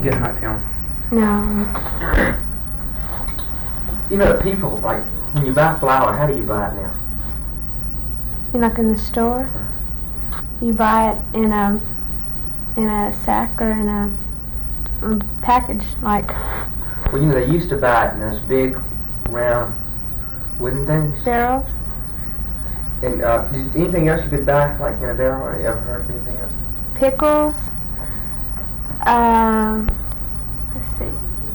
get hot down. No. You know, people, like, when you buy flour, how do you buy it now? You're like in the store. You buy it in a sack or in a package, like Well, you know, they used to buy it in those big, round, wooden things. barrels. And anything else you could buy, like in a barrel? Or you ever heard of anything else? Pickles. Let's see.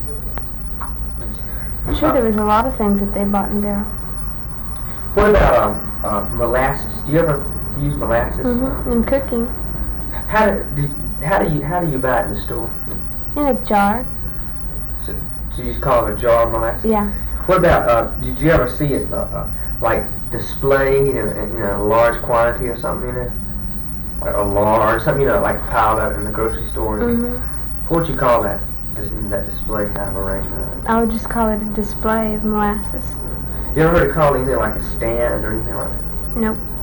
I'm sure there was a lot of things that they bought in barrels. What about molasses? Do you ever use molasses? In cooking. How do you buy it in the store? In a jar. So you just call it a jar of molasses? Yeah. What about did you ever see it like displayed in a large quantity or something? You know, like a large something, you know, like piled up in the grocery store. What would you call that? That display kind of arrangement? I would just call it a display of molasses. You ever heard it called anything like a stand or anything like that? Nope.